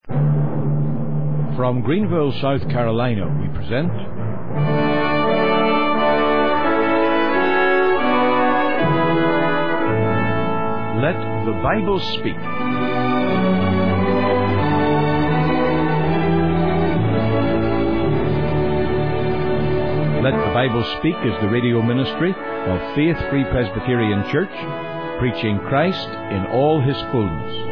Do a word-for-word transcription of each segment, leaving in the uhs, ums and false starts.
From Greenville, South Carolina, we present Let the Bible Speak. Let the Bible Speak is the radio ministry of Faith Free Presbyterian Church, preaching Christ in all His fullness.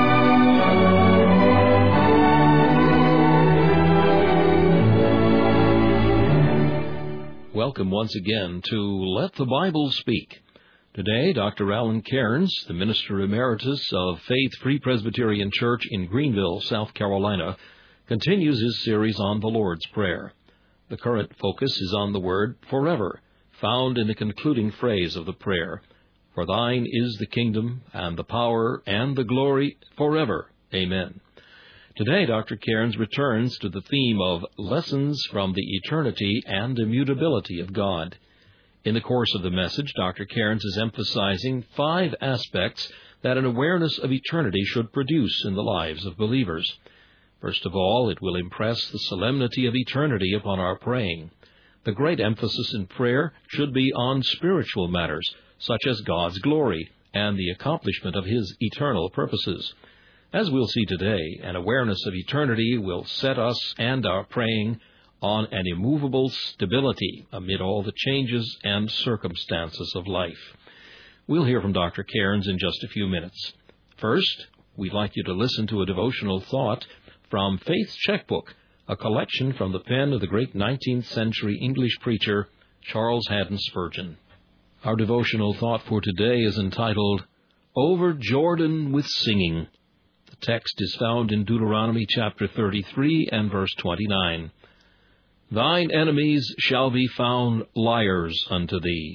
Welcome once again to Let the Bible Speak. Today, Doctor Alan Cairns, the Minister Emeritus of Faith Free Presbyterian Church in Greenville, South Carolina, continues his series on the Lord's Prayer. The current focus is on the word forever, found in the concluding phrase of the prayer, For thine is the kingdom, and the power, and the glory, forever. Amen. Today, Doctor Cairns returns to the theme of lessons from the eternity and immutability of God. In the course of the message, Doctor Cairns is emphasizing five aspects that an awareness of eternity should produce in the lives of believers. First of all, it will impress the solemnity of eternity upon our praying. The great emphasis in prayer should be on spiritual matters, such as God's glory and the accomplishment of His eternal purposes. As we'll see today, an awareness of eternity will set us and our praying on an immovable stability amid all the changes and circumstances of life. We'll hear from Doctor Cairns in just a few minutes. First, we'd like you to listen to a devotional thought from Faith's Checkbook, a collection from the pen of the great nineteenth century English preacher Charles Haddon Spurgeon. Our devotional thought for today is entitled, Over Jordan with Singing. The text is found in Deuteronomy chapter thirty-three and verse twenty-nine. Thine enemies shall be found liars unto thee.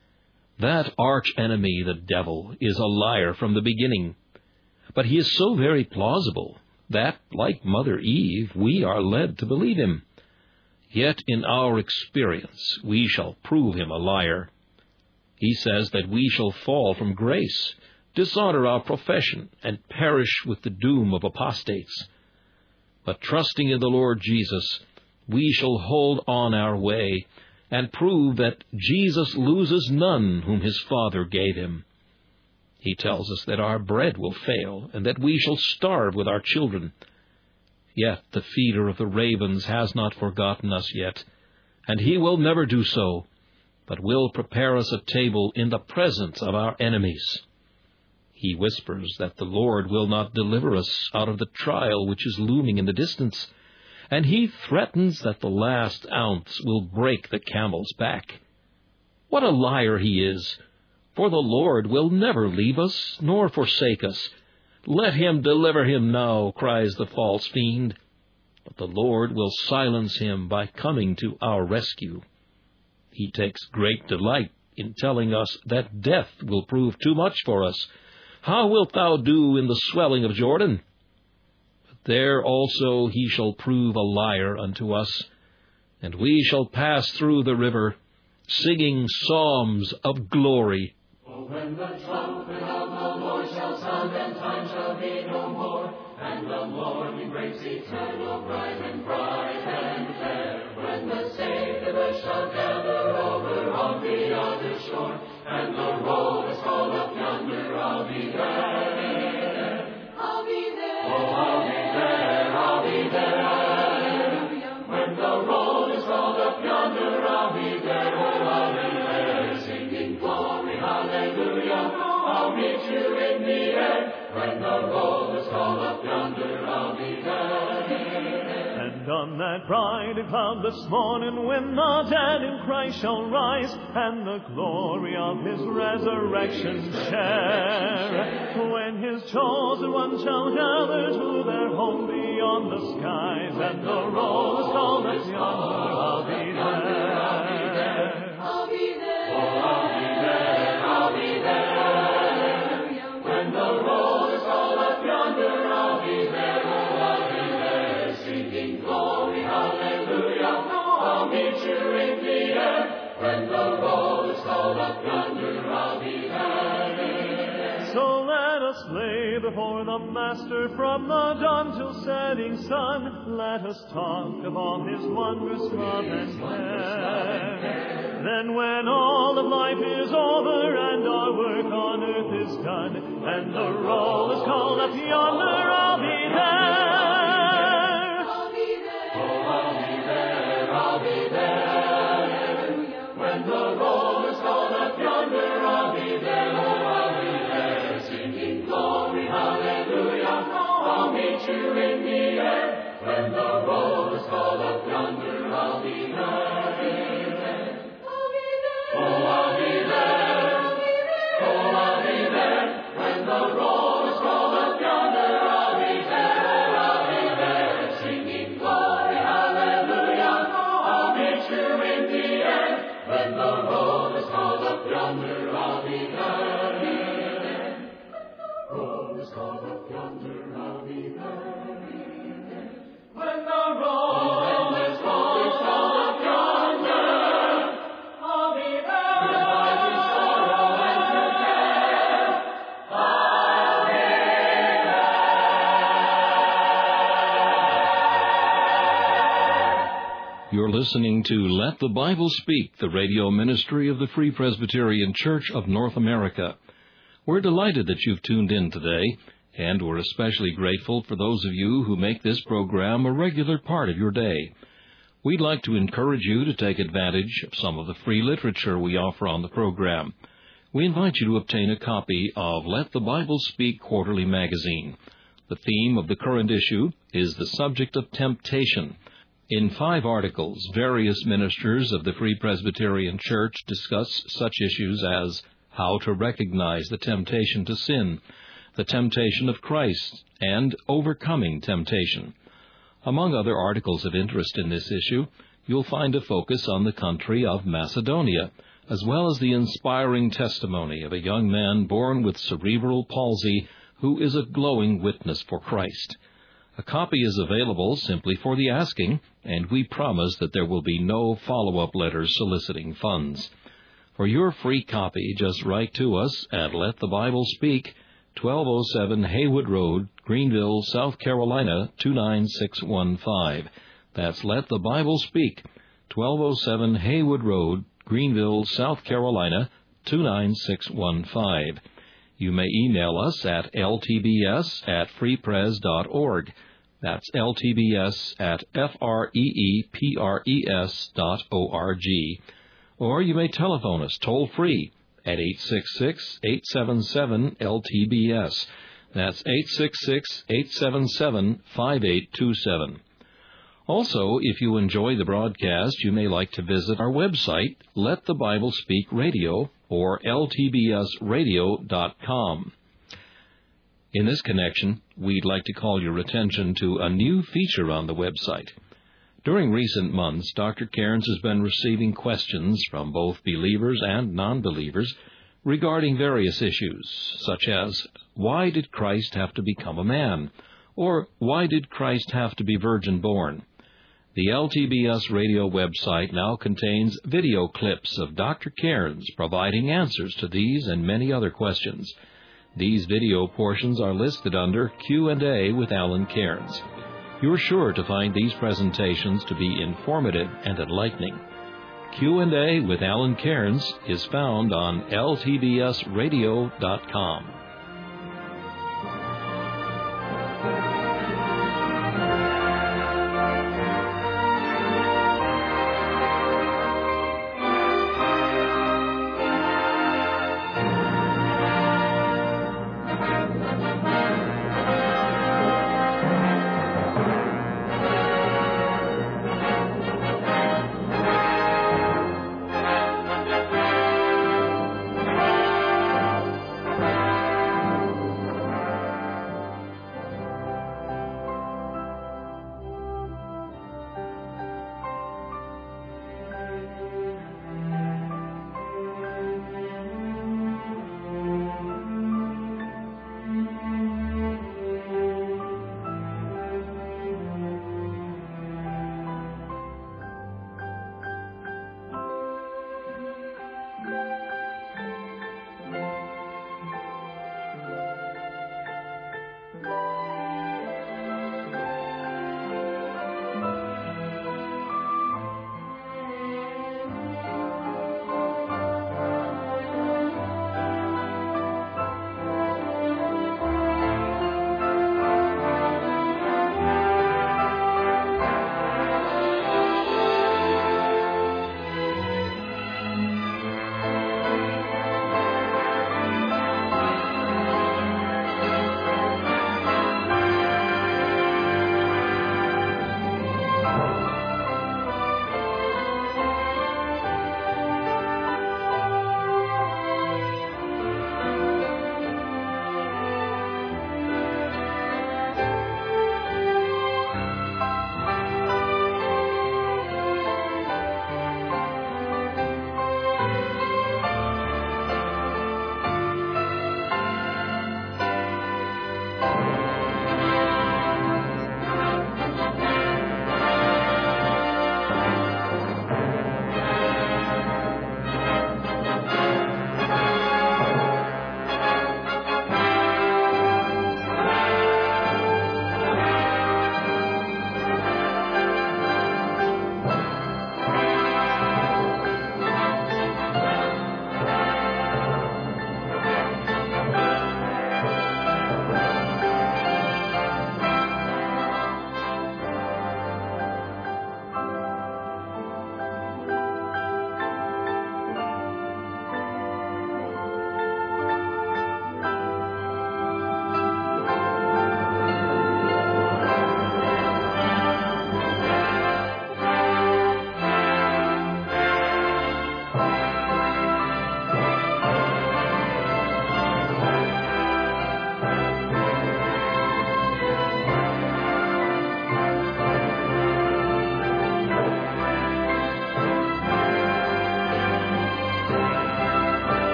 That arch-enemy, the devil, is a liar from the beginning. But he is so very plausible that, like Mother Eve, we are led to believe him. Yet in our experience we shall prove him a liar. He says that we shall fall from grace, dishonor our profession, and perish with the doom of apostates. But trusting in the Lord Jesus, we shall hold on our way and prove that Jesus loses none whom His Father gave Him. He tells us that our bread will fail and that we shall starve with our children. Yet the feeder of the ravens has not forgotten us yet, and He will never do so, but will prepare us a table in the presence of our enemies. He whispers that the Lord will not deliver us out of the trial which is looming in the distance, and He threatens that the last ounce will break the camel's back. What a liar he is! For the Lord will never leave us, nor forsake us. Let Him deliver him now, cries the false fiend. But the Lord will silence him by coming to our rescue. He takes great delight in telling us that death will prove too much for us. How wilt thou do in the swelling of Jordan? But there also He shall prove a liar unto us, and we shall pass through the river, singing psalms of glory. For when the trumpet of the Lord shall sound, and time shall be no more, and the morning breaks eternal, bright and bright and fair, when the Saviour shall gather over on the other shore, and the roll is called up yonder, I'll be there. I'll be there. Oh, I'll be there, I'll be there. When the roll is called up yonder, I'll be there. Oh, I'll be there, singing glory, hallelujah. I'll meet you in the air. When the roll is called up yonder, I'll be there. And on that bright cloud this morning, when the dead in Christ shall rise, and the glory of His resurrection share, when His chosen ones shall gather to their home beyond the skies, and the roll is called up yonder, I'll be there. I'll be there. Oh, I'll be there. I'll be there. When the roll is called up yonder, I'll be there. Oh, I'll be there, singing glory, hallelujah. I'll meet you in the air. When the roll is called up yonder, I'll be there. So let us lay before the Master from the dawn till set setting sun, let us talk of all his wondrous love and care. Then when all of life is over and our work on earth is done, and the roll is called up yonder, I'll be there. I'll be there. Oh, I'll be there, I'll be there. When the roll is called up yonder, I'll be there, oh, I'll be there. Singing glory, hallelujah, I'll meet you in the air. When the roll is called up yonder, I'll be there. Oh, I'll be there. Oh, I'll be there. When the roll is called up yonder, I'll be there. I'll be there. Singing glory, hallelujah. I'll meet you in the air. When the roll is called up yonder, I'll be there. Roll is called up yonder, I'll be there. When the roll is called up yonder, I'll be there. You're listening to Let the Bible Speak, the radio ministry of the Free Presbyterian Church of North America. We're delighted that you've tuned in today, and we're especially grateful for those of you who make this program a regular part of your day. We'd like to encourage you to take advantage of some of the free literature we offer on the program. We invite you to obtain a copy of Let the Bible Speak Quarterly Magazine. The theme of the current issue is the subject of temptation. In five articles, various ministers of the Free Presbyterian Church discuss such issues as how to recognize the temptation to sin, the temptation of Christ, and overcoming temptation. Among other articles of interest in this issue, you'll find a focus on the country of Macedonia, as well as the inspiring testimony of a young man born with cerebral palsy who is a glowing witness for Christ. A copy is available simply for the asking, and we promise that there will be no follow-up letters soliciting funds. For your free copy, just write to us at Let the Bible Speak, twelve oh seven Haywood Road, Greenville, South Carolina, two nine six one five. That's Let the Bible Speak, twelve oh seven Haywood Road, Greenville, South Carolina, two nine six one five. You may email us at l t b s at free pres dot org. That's l t b s at f r e e p r e s dot o r g. Or you may telephone us toll-free at eight six six, eight seven seven, L T B S. That's eight six six, eight seven seven, five eight two seven. Also, if you enjoy the broadcast, you may like to visit our website, Let the Bible Speak Radio, or l t b s radio dot com. In this connection, we'd like to call your attention to a new feature on the website. During recent months, Doctor Cairns has been receiving questions from both believers and non-believers regarding various issues, such as, why did Christ have to become a man? Or, why did Christ have to be virgin-born? The L T B S radio website now contains video clips of Doctor Cairns providing answers to these and many other questions. These video portions are listed under Q and A with Alan Cairns. You're sure to find these presentations to be informative and enlightening. Q and A with Alan Cairns is found on l t b s radio dot com.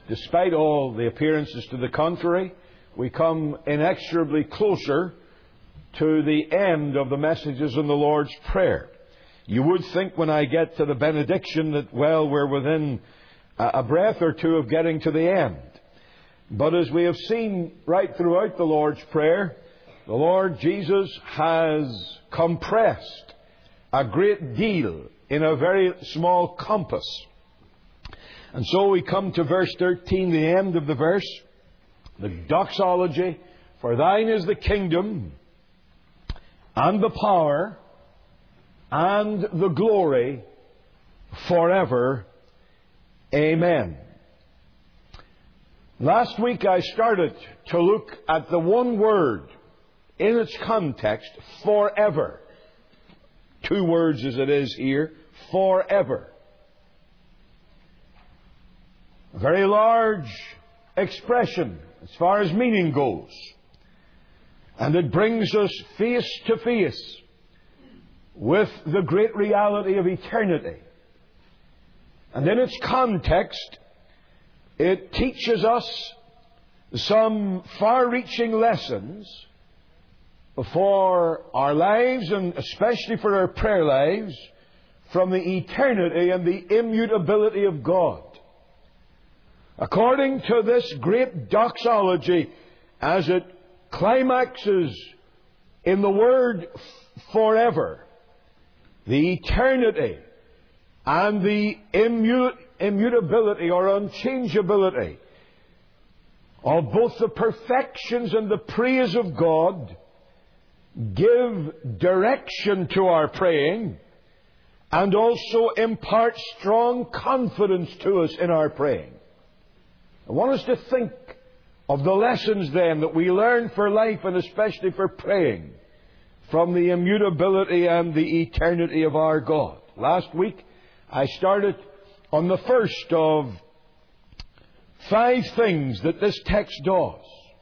despite all the appearances to the contrary, we come inexorably closer to the end of the messages in the Lord's Prayer. You would think when I get to the benediction that, well, we're within a breath or two of getting to the end. But as we have seen right throughout the Lord's Prayer, the Lord Jesus has compressed a great deal in a very small compass. And so we come to verse thirteen, the end of the verse, the doxology. For thine is the kingdom, and the power, and the glory, forever. Amen. Last week I started to look at the one word in its context, forever. Two words as it is here, forever. A very large expression as far as meaning goes. And it brings us face to face with the great reality of eternity. And in its context, it teaches us some far-reaching lessons for our lives, and especially for our prayer lives, from the eternity and the immutability of God. According to this great doxology, as it climaxes in the word forever, the eternity and the immut- immutability or unchangeability of both the perfections and the praise of God give direction to our praying and also impart strong confidence to us in our praying. I want us to think of the lessons then that we learn for life and especially for praying from the immutability and the eternity of our God. Last week I started on the first of five things that this text does.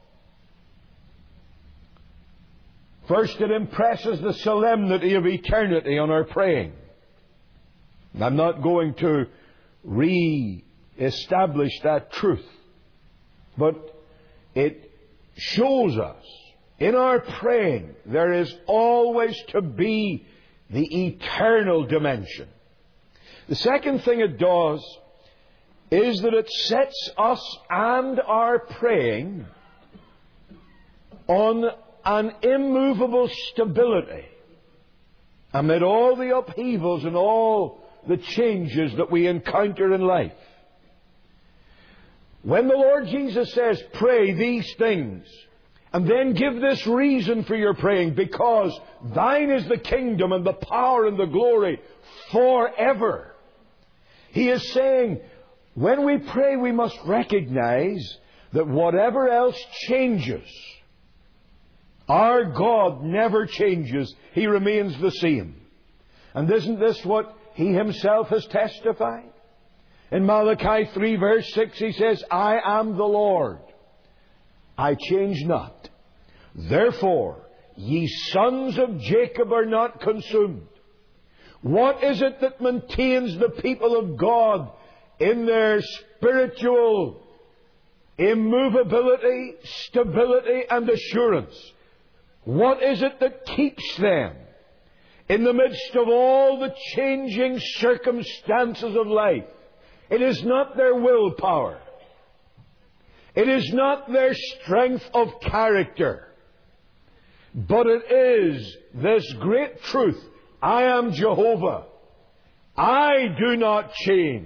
First, it impresses the solemnity of eternity on our praying. And I'm not going to re-establish that truth, but it shows us in our praying there is always to be the eternal dimension. The second thing it does is that it sets us and our praying on an immovable stability amid all the upheavals and all the changes that we encounter in life. When the Lord Jesus says, pray these things, and then give this reason for your praying, because thine is the kingdom and the power and the glory forever. He is saying, when we pray, we must recognize that whatever else changes, our God never changes. He remains the same. And isn't this what He Himself has testified? In Malachi three verse six He says, I am the Lord, I change not. Therefore, ye sons of Jacob are not consumed. What is it that maintains the people of God in their spiritual immovability, stability, and assurance? What is it that keeps them in the midst of all the changing circumstances of life? It is not their willpower. It is not their strength of character. But it is this great truth. I am Jehovah. I do not change.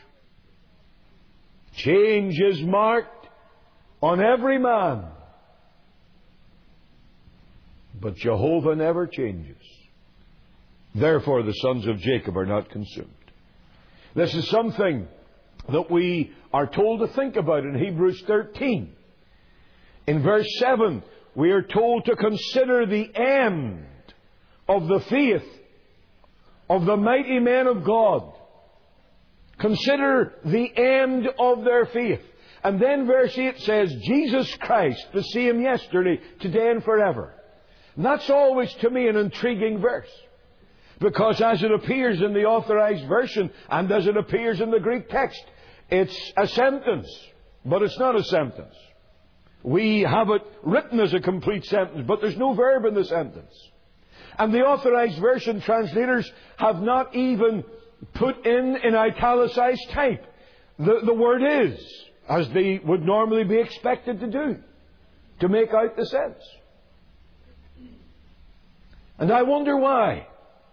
Change is marked on every man. But Jehovah never changes. Therefore the sons of Jacob are not consumed. This is something that we are told to think about in Hebrews thirteen. In verse seven, we are told to consider the end of the faith of the mighty men of God. Consider the end of their faith. And then verse eight says, Jesus Christ, the same yesterday, today, and forever. And that's always to me an intriguing verse. Because as it appears in the Authorized Version and as it appears in the Greek text, it's a sentence. but it's not a sentence. We have it written as a complete sentence, but there's no verb in the sentence. And the Authorized Version translators have not even put in in italicized type the, the word is, as they would normally be expected to do, to make out the sense. And I wonder why.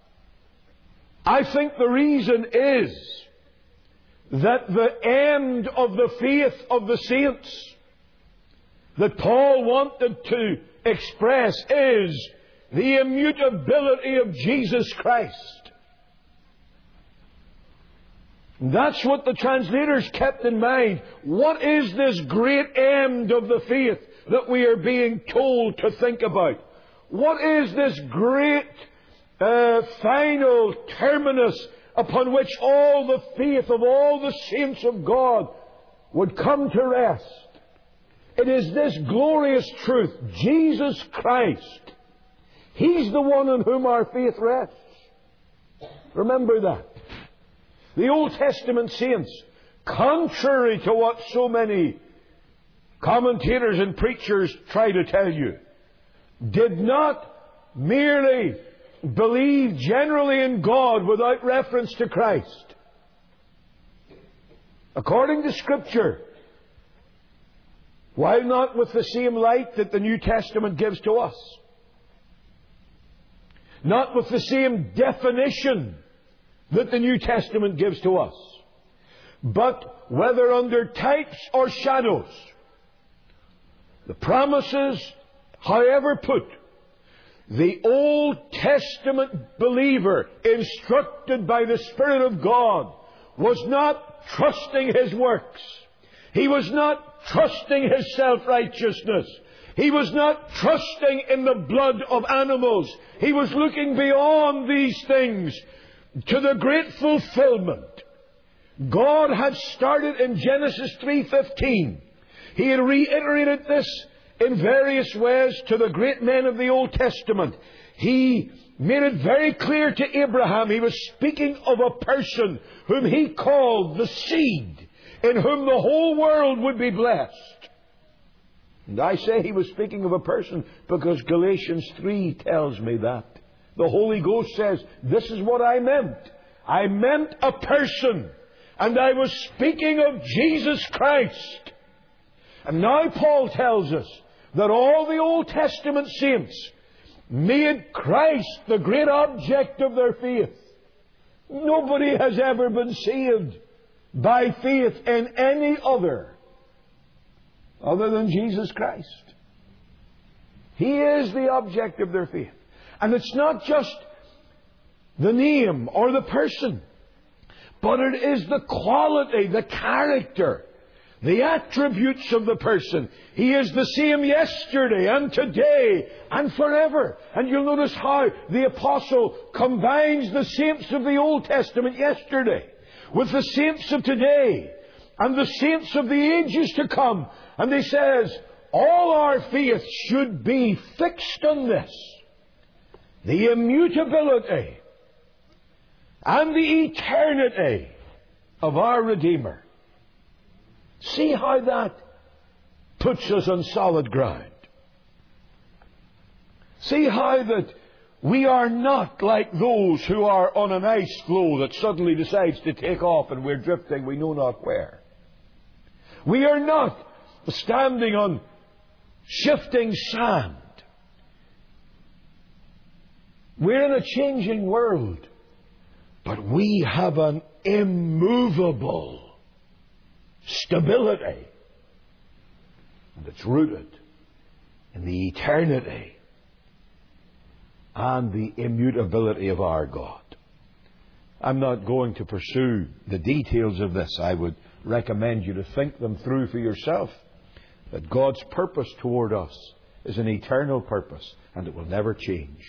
I think the reason is that the end of the faith of the saints that Paul wanted to express is the immutability of Jesus Christ. That's what the translators kept in mind. What is this great end of the faith that we are being told to think about? What is this great uh, final terminus upon which all the faith of all the saints of God would come to rest? It is this glorious truth, Jesus Christ. He's the one on whom our faith rests. Remember that. The Old Testament saints, contrary to what so many commentators and preachers try to tell you, did not merely believe generally in God without reference to Christ. According to Scripture, while not with the same light that the New Testament gives to us, not with the same definition that the New Testament gives to us, but whether under types or shadows, the promises, however put, the Old Testament believer, instructed by the Spirit of God, was not trusting his works. He was not trusting his self-righteousness. He was not trusting in the blood of animals. He was looking beyond these things to the great fulfillment. God had started in Genesis three fifteen. He had reiterated this in various ways to the great men of the Old Testament. He made it very clear to Abraham he was speaking of a person whom he called the seed, in whom the whole world would be blessed. And I say he was speaking of a person because Galatians three tells me that. The Holy Ghost says, this is what I meant. I meant a person. And I was speaking of Jesus Christ. And now Paul tells us that all the Old Testament saints made Christ the great object of their faith. Nobody has ever been saved by faith in any other other than Jesus Christ. He is the object of their faith. And it's not just the name or the person, but it is the quality, the character, the attributes of the person. He is the same yesterday and today and forever. And you'll notice how the apostle combines the saints of the Old Testament yesterday with the saints of today and the saints of the ages to come. And he says, all our faith should be fixed on this: the immutability and the eternity of our Redeemer. See how that puts us on solid ground. See how that we are not like those who are on an ice floe that suddenly decides to take off and we're drifting we know not where. We are not standing on shifting sand. We're in a changing world, but we have an immovable stability, and it's rooted in the eternity and the immutability of our God. I'm not going to pursue the details of this. I would recommend you to think them through for yourself, that God's purpose toward us is an eternal purpose, and it will never change.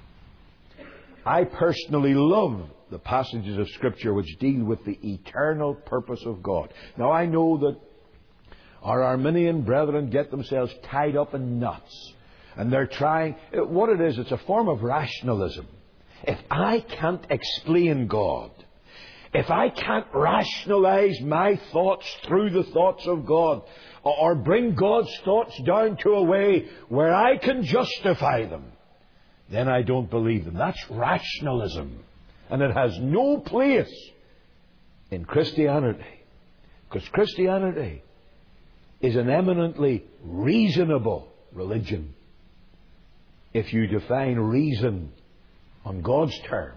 I personally love the passages of Scripture which deal with the eternal purpose of God. Now, I know that our Arminian brethren get themselves tied up in knots, and they're trying... What it is, it's a form of rationalism. If I can't explain God, if I can't rationalize my thoughts through the thoughts of God, or bring God's thoughts down to a way where I can justify them, then I don't believe them. That's rationalism. And it has no place in Christianity. Because Christianity is an eminently reasonable religion, if you define reason on God's terms.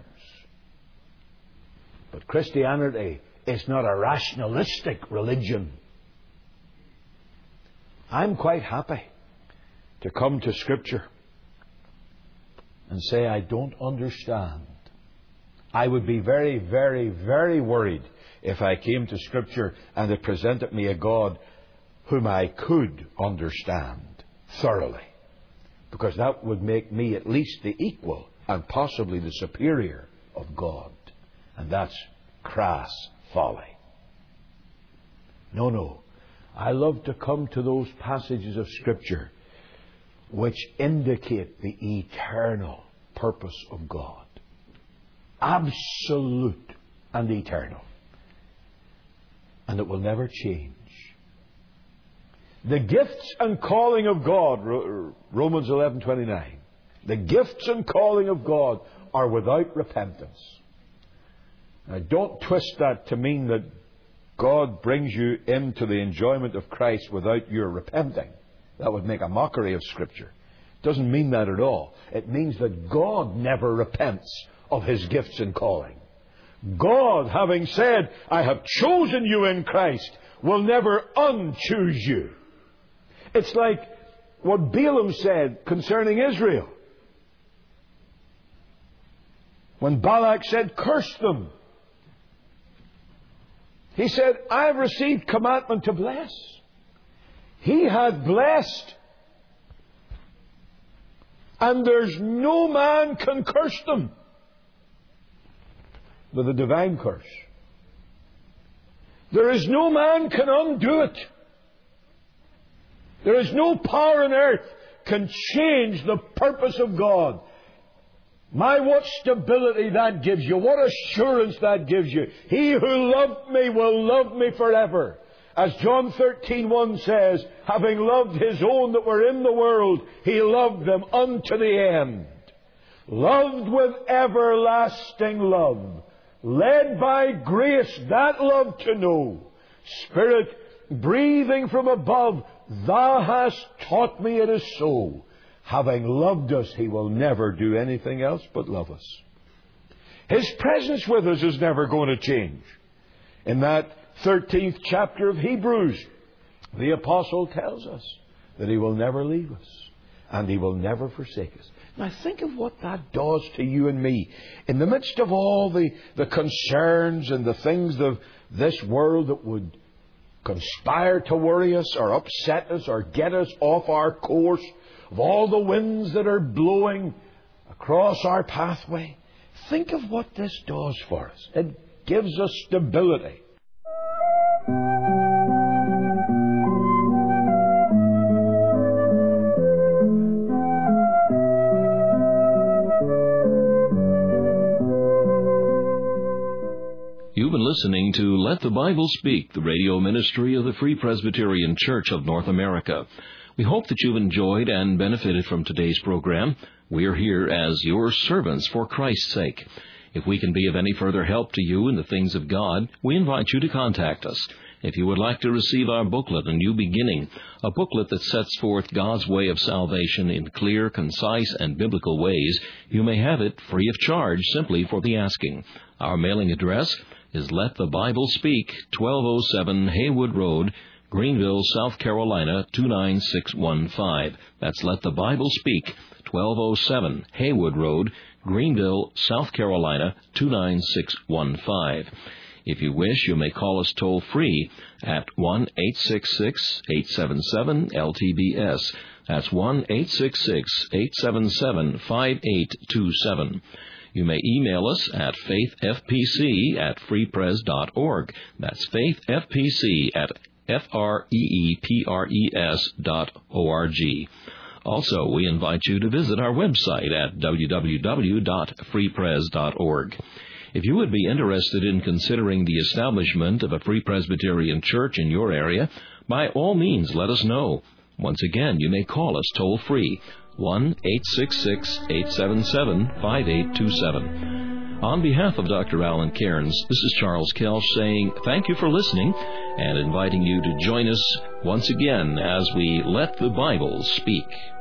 But Christianity is not a rationalistic religion. I'm quite happy to come to Scripture and say I don't understand. I would be very, very, very worried if I came to Scripture and it presented me a God whom I could understand thoroughly. Because that would make me at least the equal and possibly the superior of God. And that's crass folly. No, no. I love to come to those passages of Scripture which indicate the eternal purpose of God. Absolute and eternal. And it will never change. The gifts and calling of God, Romans eleven twenty-nine, the gifts and calling of God are without repentance. Now, don't twist that to mean that God brings you into the enjoyment of Christ without your repenting. That would make a mockery of Scripture. It doesn't mean that at all. It means that God never repents of His gifts and calling. God, having said, I have chosen you in Christ, will never unchoose you. It's like what Balaam said concerning Israel. When Balak said, curse them. He said, I have received commandment to bless. He had blessed. And there's no man can curse them with a divine curse. There is no man can undo it. There is no power on earth can change the purpose of God. My, what stability that gives you. What assurance that gives you. He who loved me will love me forever. As John thirteen one says, having loved His own that were in the world, He loved them unto the end. Loved with everlasting love. Led by grace that love to know. Spirit breathing from above, Thou hast taught me it is so. Having loved us, He will never do anything else but love us. His presence with us is never going to change. In that thirteenth chapter of Hebrews, the apostle tells us that He will never leave us and He will never forsake us. Now think of what that does to you and me. In the midst of all the, the concerns and the things of this world that would conspire to worry us or upset us or get us off our course, of all the winds that are blowing across our pathway, think of what this does for us. It gives us stability. You've been listening to Let the Bible Speak, the radio ministry of the Free Presbyterian Church of North America. We hope that you've enjoyed and benefited from today's program. We are here as your servants for Christ's sake. If we can be of any further help to you in the things of God, we invite you to contact us. If you would like to receive our booklet, A New Beginning, a booklet that sets forth God's way of salvation in clear, concise, and biblical ways, you may have it free of charge simply for the asking. Our mailing address is Let the Bible Speak, twelve oh seven Haywood Road, Greenville, South Carolina, two nine six one five. That's Let the Bible Speak, twelve oh seven Haywood Road, Greenville, South Carolina, two nine six one five. If you wish, you may call us toll-free at one eight six six, eight seven seven, L T B S. That's one eight six six, eight seven seven, five eight two seven. You may email us at faithfpc at freepres dot org. That's faithfpc at F R E E P R E S dot O R G. Also, we invite you to visit our website at w w w dot free pres dot org. If you would be interested in considering the establishment of a Free Presbyterian Church in your area, by all means let us know. Once again, you may call us toll-free, one eight six six, eight seven seven, five eight two seven. On behalf of Doctor Alan Cairns, this is Charles Kelch saying thank you for listening and inviting you to join us once again as we let the Bible speak.